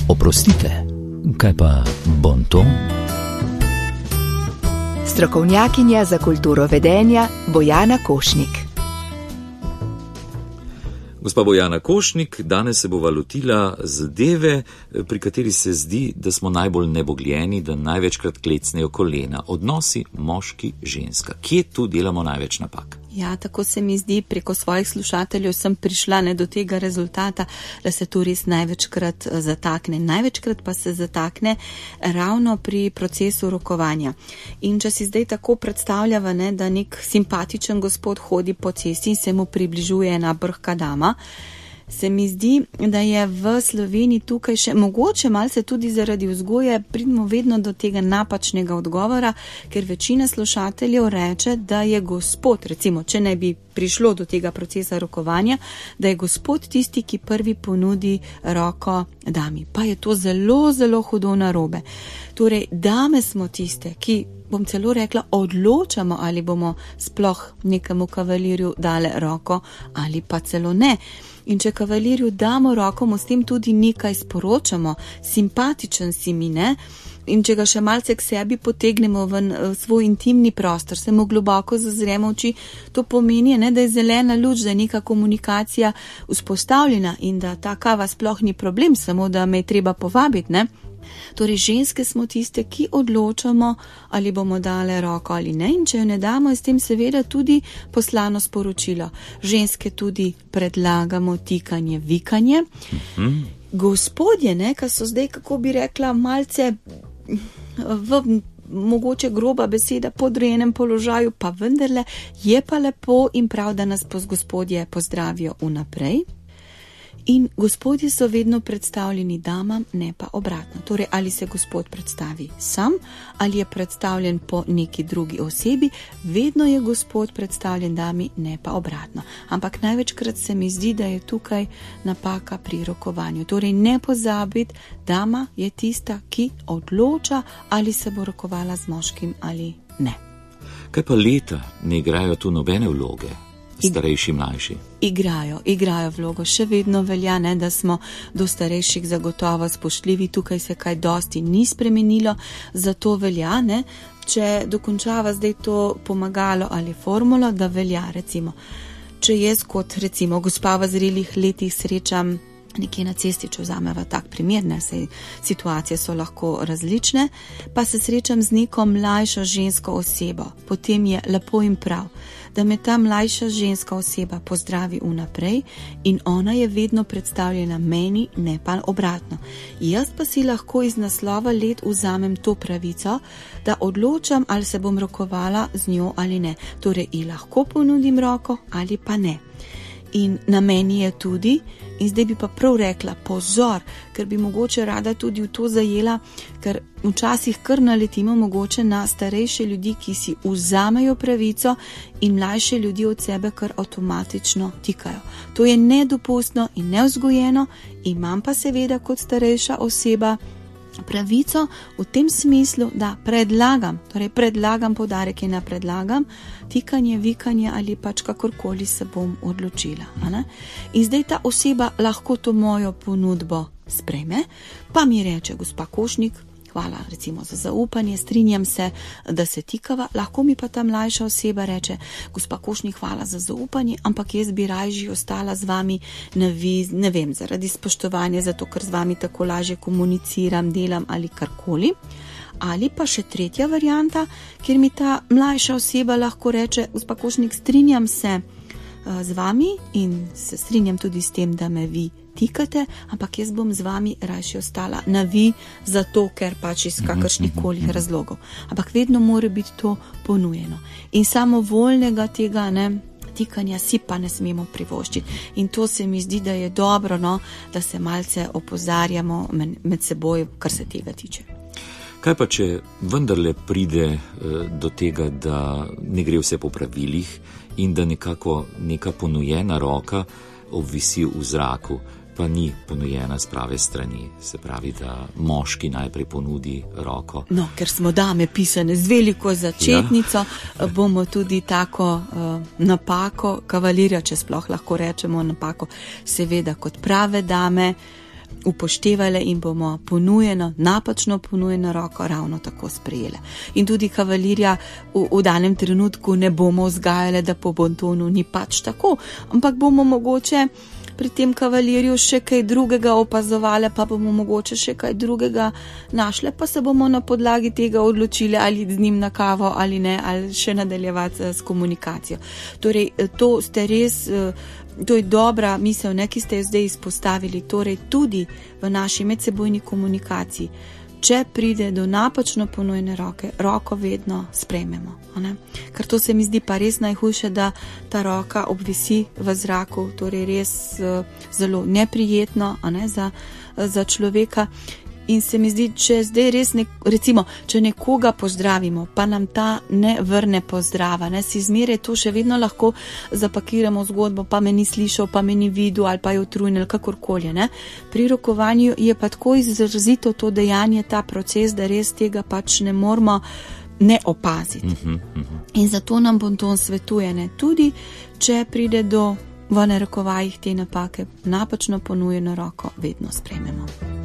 Oprostite, kaj pa bonton? Strokovnjakinja za kulturo vedenja Bojana Košnik. Gospa Bojana Košnik, danes se bova lotila zadeve, pri kateri se zdi, da smo najbolj nebogljeni, da največkrat klecnejo kolena. Odnosi moški-ženska. Kje tu delamo največ napak? Ja, tako se mi zdi, preko svojih slušateljev sem prišla do tega rezultata, da se tu res največkrat zatakne. Največkrat pa se zatakne ravno pri procesu rokovanja. In če si zdaj tako predstavljava, da nek simpatičen gospod hodi po cesti in se mu približuje ena brhka dama, se mi zdi, da je v Sloveniji tukaj še mogoče malce tudi zaradi vzgoje pridemo vedno do tega napačnega odgovora, ker večina slušateljev reče, da je gospod, recimo, če ne bi prišlo do tega procesa rokovanja, da je gospod tisti, ki prvi ponudi roko dami. Pa je to zelo, zelo hudo narobe. Torej, dame smo tiste, ki, bom celo rekla, odločamo, ali bomo sploh nekemu kavalirju dale roko ali pa celo ne. In če kavalirju damo roko, mu s tem tudi nekaj sporočamo, simpatičen si mi, ne? In če ga še malce k sebi potegnemo v svoj intimni prostor, se mu globoko zazremo v oči, to pomeni, da je zelena luč, da je neka komunikacija vzpostavljena in da ta kava sploh ni problem, samo da me je treba povabiti, ne? Torej, ženske smo tiste, ki odločamo, ali bomo dale roko ali ne, in če jo ne damo, je s tem seveda tudi poslano sporočilo. Ženske tudi predlagamo tikanje, vikanje. Gospodje, ki so zdaj, kako bi rekla, malce v mogoče groba beseda podrejenem položaju, pa vendarle je pa lepo in prav, da nas gospodje pozdravijo vnaprej. In gospodje so vedno predstavljeni damam, ne pa obratno. Torej, ali se gospod predstavi sam, ali je predstavljen po neki drugi osebi, vedno je gospod predstavljen dami, ne pa obratno. Ampak največkrat se mi zdi, da je tukaj napaka pri rokovanju. Torej, ne pozabiti, dama je tista, ki odloča, ali se bo rokovala z moškim ali ne. Kaj pa leta ne igrajo tu nobene vloge? Starejši, mlajši. Igrajo vlogo. Še vedno velja, da smo do starejših zagotovo spoštljivi. Tukaj se kaj dosti ni spremenilo, zato velja, če dokončava zdaj to pomagalo ali formulo, da velja, recimo, če jaz kot, recimo, gospa v zrelih letih srečam nekje na cesti, če vzameva tak primer, saj situacije so lahko različne, pa se srečam z neko mlajšo žensko osebo, potem je lepo in prav, da me ta mlajša ženska oseba pozdravi vnaprej in ona je vedno predstavljena meni, ne pa obratno. Jaz pa si lahko iz naslova let vzamem to pravico, da odločam, ali se bom rokovala z njo ali ne. Torej, ji lahko ponudim roko ali pa ne. In na meni je tudi, in zdaj bi pa prav rekla, pozor, ker bi mogoče rada tudi v to zajela, ker včasih kar naletimo mogoče na starejše ljudi, ki si vzamejo pravico in mlajše ljudi od sebe kar avtomatično tikajo. To je nedopustno in nevzgojeno, imam pa seveda kot starejša oseba pravico v tem smislu, da predlagam, poudarek je na predlagam, tikanje, vikanje ali pač kakorkoli se bom odločila. In zdaj ta oseba lahko to mojo ponudbo sprejme, pa mi reče, gospa Košnik, hvala recimo za zaupanje, strinjam se, da se tikava, lahko mi pa ta mlajša oseba reče, gospa Košnik, hvala za zaupanje, ampak jaz bi raje ostala z vami ne vem, zaradi spoštovanja, zato ker z vami tako lažje komuniciram, delam ali karkoli. Ali pa še tretja varianta, kjer mi ta mlajša oseba lahko reče, gospa Košnik, strinjam se z vami in se strinjam tudi s tem, da me vi tikate, ampak jaz bom z vami raje ostala na vi, zato ker pač iz kakršnih koli razlogov. Ampak vedno mora biti to ponujeno. In samovoljnega tega tikanja si pa ne smemo privoščiti. In to se mi zdi, da je dobro, da se malce opozarjamo med seboj, kar se tega tiče. Kaj pa, če vendarle pride do tega, da ne gre vse po pravilih in da nekako neka ponujena roka obvisi v zraku, pa ni ponujena z prave strani, se pravi, da moški najprej ponudi roko. No, ker smo dame pisane z veliko začetnico, bomo tudi tako napako kavalirja, če sploh lahko rečemo napako, seveda kot prave dame, upoštevali in bomo napačno ponujeno roko ravno tako sprejeli. In tudi kavalirja v danem trenutku ne bomo vzgajali, da po bontonu ni pač tako, ampak bomo mogoče pri tem kavalirju še kaj drugega opazovali, pa bomo mogoče še kaj drugega našli, pa se bomo na podlagi tega odločili, ali z njim na kavo ali ne, ali še nadaljevati s komunikacijo. Torej, to ste res... To je dobra misel, ki ste jo zdaj izpostavili, torej tudi v naši medsebojni komunikaciji. Če pride do napačno ponujene roke, roko vedno sprejmemo. Ker to se mi zdi pa res najhujše, da ta roka obvisi v zraku, torej res zelo neprijetno za človeka. In se mi zdi, če zdaj res, recimo, če nekoga pozdravimo, pa nam ta ne vrne pozdrava, si zmeraj to še vedno lahko zapakiramo zgodbo, pa me ni slišal, pa me ni videl, ali pa je utrujen, ali kakorkoli. Pri rokovanju je pa tako izrazito to dejanje, ta proces, da res tega pač ne moramo ne opaziti. In zato nam bonton svetuje, tudi če pride do, v narekovajih, te napake, napačno ponujeno roko vedno sprejmemo.